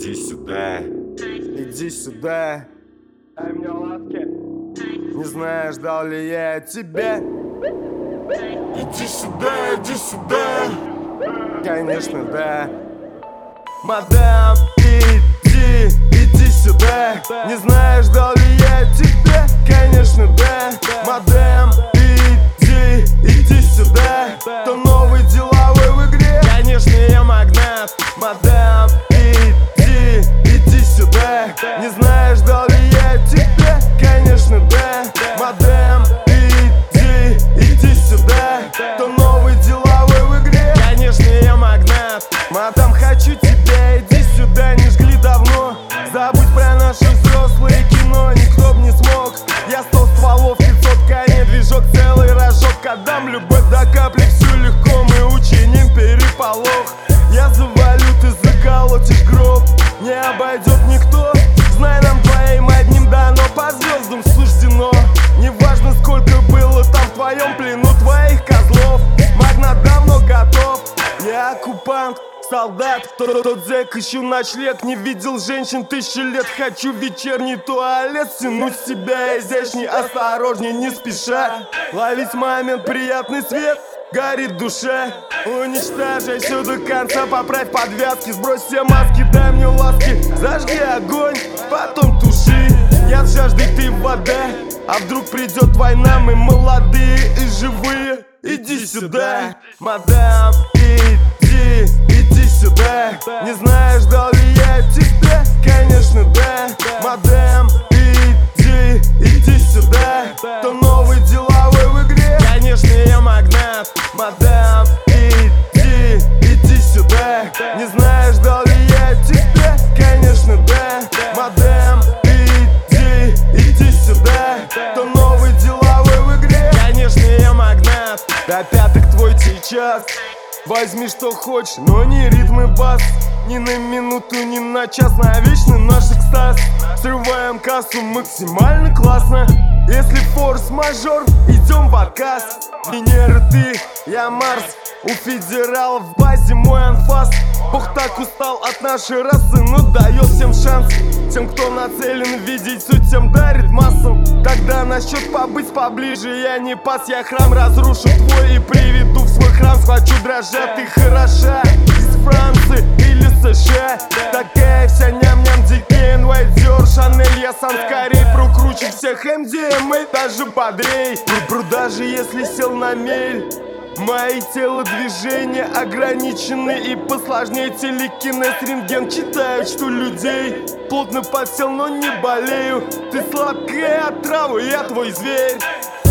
Иди сюда, иди сюда. Дай мне ласки. Не знаю, ждал ли я тебя. Иди сюда, конечно, да. Мадам, иди сюда. Не знаю, ждал ли я тебя. Конечно, да. Мадам, иди сюда. То новый деловой в игре. Конечно, я магнат. Мадам, иди сюда. Не знаю, ждал ли я тебя. Конечно, да. Мадам, иди сюда. То новый деловой в игре. Конечно, я магнат. Мадам, хочу тебя, иди сюда, не жгли давно. Забудь про наше взрослое кино, никто б не смог. Я 100 стволов, 500 коней, движок целый рожок. Отдам любовь до капли, все легко, мы учиним переполох. Я завалю, ты заколотишь гроб, не обойдет никто. Знай, нам твоим одним дано, по звездам суждено. Неважно, сколько было там в твоем плену твоих козлов. Магнат давно готов, я оккупант, солдат, тот зэк, ищу ночлег. Не видел женщин 1000 лет, хочу вечерний туалет. Тянуть себя изящней, осторожней, не спеша. Ловить момент, приятный свет, горит душа. Уничтожай все до конца, поправь подвязки. Сбрось все маски, дай мне ласки. Зажги огонь, потом туши. Я от жажды, ты вода. А вдруг придет война, мы молодые и живые. Иди сюда, мадам, иди сюда. Не знаю, ждал ли я тебя. Конечно, да. Мадам, иди сюда. То новый деловой в игре. Конечно, я магнат. Мадам, иди сюда. Не знаю, ждал ли я тебя. Конечно, да. Мадам, иди сюда. То новый деловой в игре. Конечно, я магнат. До пяток твой сейчас. Возьми что хочешь, но не ритм и бас. Ни на минуту, ни на час, навечно наш экстаз. Срываем кассу максимально классно. Если форс-мажор, идем в отказ. Венера ты, я Марс. У федералов в базе мой анфас. Бог так устал от нашей расы, но дает всем шанс. Тем, кто нацелен видеть суть, тем дарит массам. Тогда насчет побыть поближе я не пас. Я храм разрушу твой и приведу в свой храм. Схвачу дрожа, ты хороша. Из Франции или США. Такая вся ням-ням, Дикейн, Вайдер, Шанель. Я сам скорей прокручу всех МДМА, даже бодрей. Даже если сел на мель. Мои телодвижения ограничены и посложнее телекинез, рентген. Читаю, что людей плотно подсел, но не болею. Ты сладкая отрава, я твой зверь.